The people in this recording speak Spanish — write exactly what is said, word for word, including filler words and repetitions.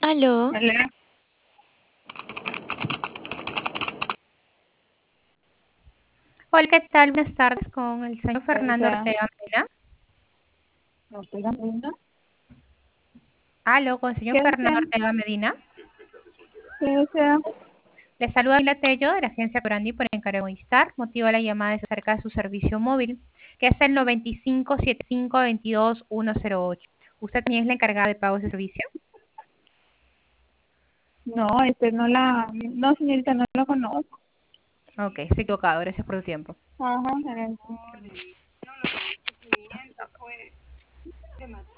Aló, Hola, Hola, ¿qué tal? Buenas tardes con el señor Fernando esa, Ortega Medina. Ortega Mundo. Aló, con el señor ¿Qué Fernando desea? Ortega Medina. ¿Qué desea? Le saluda Mila Tello de la agencia Corandi por encargo de Movistar. Motivo de la llamada es acerca de su servicio móvil, que es el noventa y cinco setenta y cinco veintidós ciento ocho. ¿Usted también es la encargada de pagos de servicio? No, este no la, no señorita, no lo conozco. Ok, estoy equivocado. Gracias por tu tiempo. Ajá, en el-